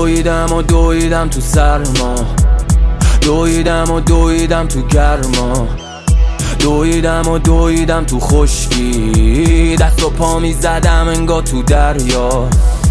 دویدم تو سرما، دویدم تو گرما، دویدم تو خشکی، دست و پا می زدم انگار تو دریا.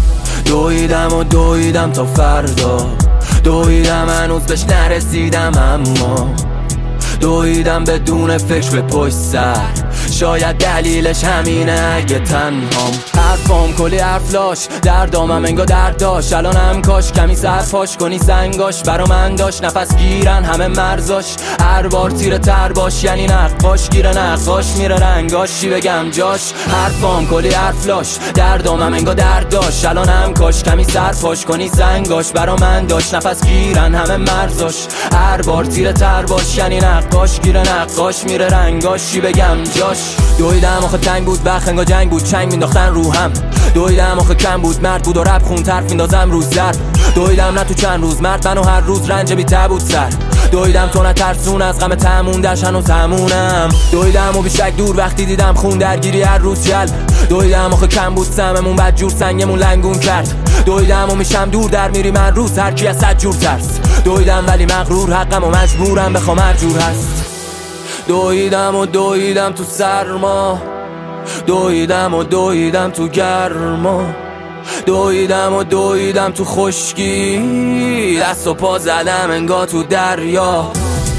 دویدم تا فردا، دویدم هنوز بهش نرسیدم، اما دویدم بدون فکر به پشت سر. شاید دلیلش همینه اگه تنهام. حرفام کلی حرفلاش، دردامم انگار درد داشت. الانم کاش کمی سرپاش کنی سنگاش. برا من داشت نفس گیرن همه مرزاش. هر بار تیره تر باش یعنی نقاش گیره نقاش میره رنگاش. چی بگم جاش؟ حرفام کلی حرفلاش، دردامم انگار درد داشت. الانم کاش کمی سرپاش کنی سنگاش. برا من داشت نفس گیرن همه مرزاش. هر بار تیره تر باش یعنی نقاش گیره نقاش میره رنگاش. چی بگم جاش؟ دویدم آخه تنگ بود بخت انگار جنگ بود. چنگ مینداختن روهم. دویدم آخه کم بود مرد بود و رپ خون طرف میندازم روز ضرب. دویدم نه تو چند روز مرد منو هر روز رنج بی تبود سر. دویدم تو نترسون از غم تموندش هنوز همونم. دویدم و بیشک دور وقتی دیدم خون درگیری هر روز جلب. دویدم آخه کم بود سممون بد جور سنگمون لنگون کرد. دویدم و میشم دور در میریم هر روز هر کی از صد جور ترس. دویدم ولی مغرور حقم و مجبورم بخوام هر جور هست. دویدم تو سرما، دویدم تو گرما، دویدم تو خشکی، دست و پا زدم انگار تو دریا.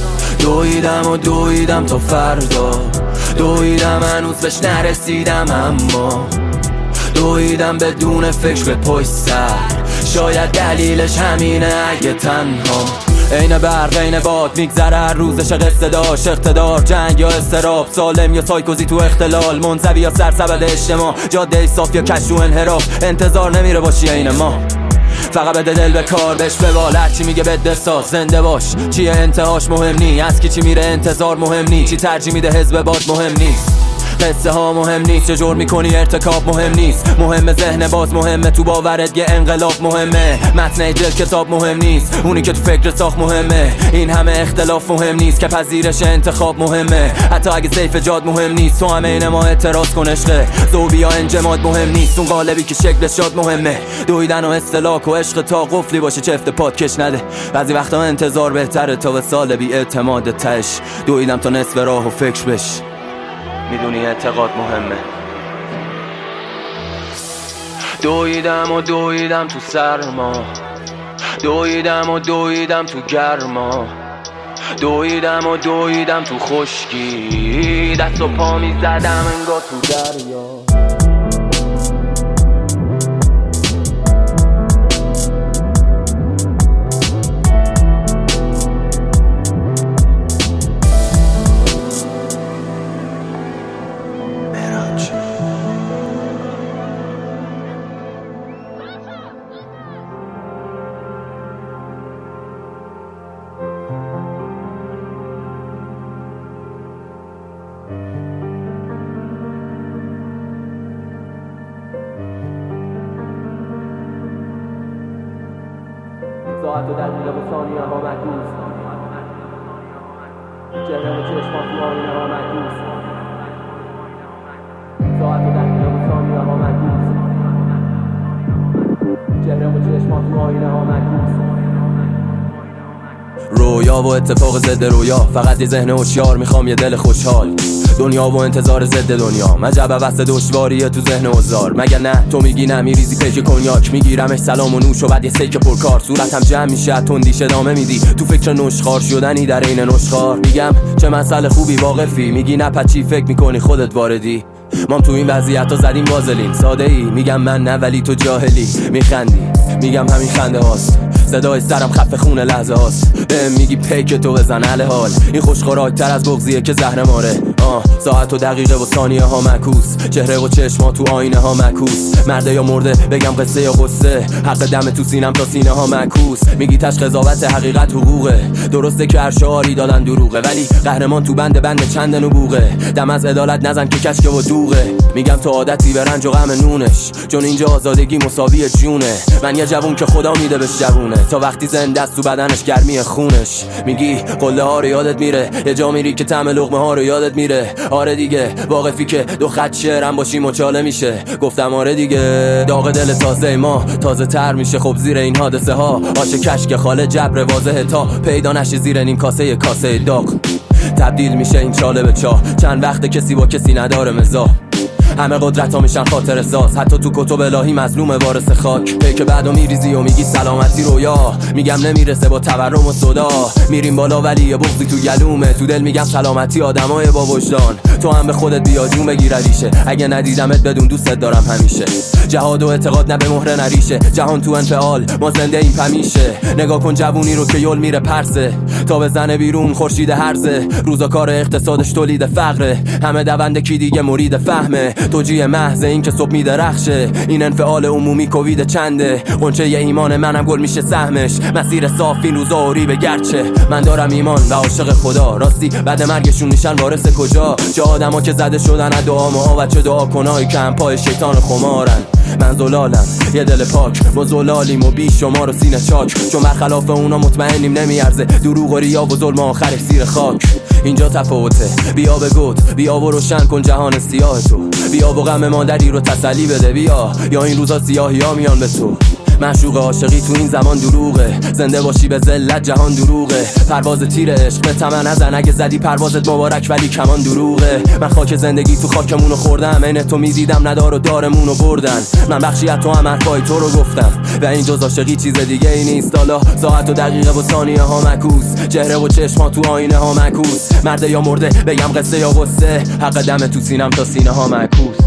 دویدم تا فردا، دویدم هنوز بهش نرسیدم، اما دویدم بدون فکر به پشت سر. شاید دلیلش همینه اگه تنها. عین برق عین باد میگذره هر روزش قصه داشت. اقتدار جنگ یا استراب، سالم یا سایکوزی تو اختلال، منزوی یا سرسبد اجتماع، جاده صاف یا کشف و انحراف. انتظار نمیره باشی عین ما، فقط بده دل به کار بهش ببال. هرچی میگه بده ساز زنده باش. چیه انتهاش مهم نی، از کی چی میره انتظار مهم نی. چی ترجیح میده حزب باد مهم نیست. قصه ها مهم نیست، چه جور میکنی ارتکاب مهم نیست. مهم ذهن باز مهمه، تو باورت یه انقلاب مهمه. متن جلد کتاب مهم نیست، اونی که تو فکر ساخت مهمه. این همه اختلاف مهم نیست که پذیرش انتخاب مهمه. حتی اگه سیف جاد مهم نیست، تو همه این ما اعتراض کن عشقه. ذوبی یا انجماد مهم نیست، اون قالبی که شکلش شاد مهمه. دویدن و استلاک و عشق تا قفلی باشه چفت پات کش نده. بعضی وقتا انتظار بهتره تا به سال بی اعتماد تش. دویدم تا نصف راه و فکر بش، میدونی اعتقاد مهمه. دویدم تو سرما، دویدم تو گرما، دویدم تو خشکی، دست و پا می زدم انگار تو دریا. ساعت و دقیقه و ثانیه ها معکوس، چهره و چشمان تو آینه ها معکوس. ساعت و دقیقه و ثانیه ها معکوس، چهره و چشمان تو آینه ها معکوس. رویا و اتفاق ضد رویا، فقط یه ذهن هوشیار میخوام یه دل خوشحال. دنیا و انتظار ضد دنیا، مجب وسط دشواریه تو ذهن اوزار. مگر نه تو میگی نه، میریزی پیش کنیاک، میگیرمش سلام و نوش و بعد یه سیک پرکار. صورتم جمع میشه تندیش ادامه میدی، تو فکر نشخار شدنی در این نشخار. میگم چه مسئله خوبی واقفی، میگی نه پچی فکر میکنی خودت واردی. مام تو این وضعیت ها زدیم وازلین ساده ای. میگم من نه ولی تو جاهلی، میخندی میگم همین خنده هاست. صدای سرم خفه خون لحظه هاست. بهم میگی پیک تو بزن حل حال. این خوشخوراکتر از بغضیه که زهر ماره. ساعت و دقیقه و ثانیه ها معکوس، چهره و چشما تو آینه ها معکوس. مرده یا مرده بگم قصه یا قصه، حق دم تو سینم تا سینه ها معکوس. میگی تش قضاوت حقیقت حقوقه، درسته که هر شعاری دادن دروغه، ولی قهرمان تو بند چند نبوغه. دم از عدالت نزن که کشکه و دوغه. میگم تو عادتی به رنج و غم نونش، چون اینجا آزادگی مساوی جونه. من یه جوون که خدا میده بهش جوونه، تا وقتی زنده است تو بدنش گرمی خونش. میگی قله ها رو یادت میره، یه جا میری که طعم لقمه ها رو یادت میره. میره. آره دیگه واقفی که دو خط شعرم باشی مچاله میشه. گفتم آره دیگه داغ دل تازه ما تازه تر میشه. خب زیر این حادثه ها آش کشک خاله جبر واضحه تا پیدا نشه زیر نیم کاسه داغ تبدیل میشه این چاله به چاه. چند وقت کسی با کسی نداره مزاح، همه قدرت ها میشن خاطر ساز. حتی تو کتب الهی مظلوم وارث خاک. پی که بعدو میریزی و میگی سلامتی رویا، میگم نمیرسه با تورم و صدا. میریم بالا ولی یه بغضی تو گلومه. تو دل میگم سلامتی آدمای با وجدان. تو هم به خودت بیا جون بگیر ریشه. اگه ندیدمت بدون دوستت دارم همیشه. جهاد و اعتقاد نه به مهره نریشه. جهان تو انفعال ما زنده این پمیشه. نگاه کن جوونی رو که یل میره پرسه تا بزنه بیرون خورشید هرزه. روزا کار اقتصادش تولید فقره. همه دونده کی دیگه مرید فهمه. توجیه محض این که صبح میدرخشه. این انفعال عمومی کووید چنده. قنچه ی ایمان منم گل میشه سهمش. مسیر صاف این روزا و ریبه گرچه من دارم ایمان و عاشق خدا. راستی بعد مرگشون میشن وارث کجا؟ چه آدما که زده شدن از دعا ما و چه دعا کنایی که هم پای شیطان خمارن. من زلالم یه دل پاک ما زلالیم و بی شما رو سینه چاک. چون برخلاف اونا مطمئنیم نمیارزه دروغ و ریا و ظلم آخرش زیر خاک. اینجا تفاوته. بیا به گوت بیا و روشن کن جهان سیاه تو. بیا و غم مادری رو تسلی بده. بیا یا این روزا سیاهی ها میان به تو. معشوق عاشقی تو این زمان دروغه. زنده باشی به ذلت جهان دروغه. پرواز تیر عشق به طمع نزن. اگه زدی پروازت مبارک ولی کمان دروغه. من خاک زندگی تو خاکمونو خوردم. عین تو میدیدم ندار و دارمونو بردن. من بخشی از تو هم حرفای تو رو گفتم و این جز عاشقی چیز دیگه ای نیست. حالا ساعت و دقیقه و ثانیه ها مکوس. چهره و چشم ها تو آینه ها مکوس. مرده یا مرده بگم قصه یا قصه. حق دم تو سینم تا سینه ها مکوس.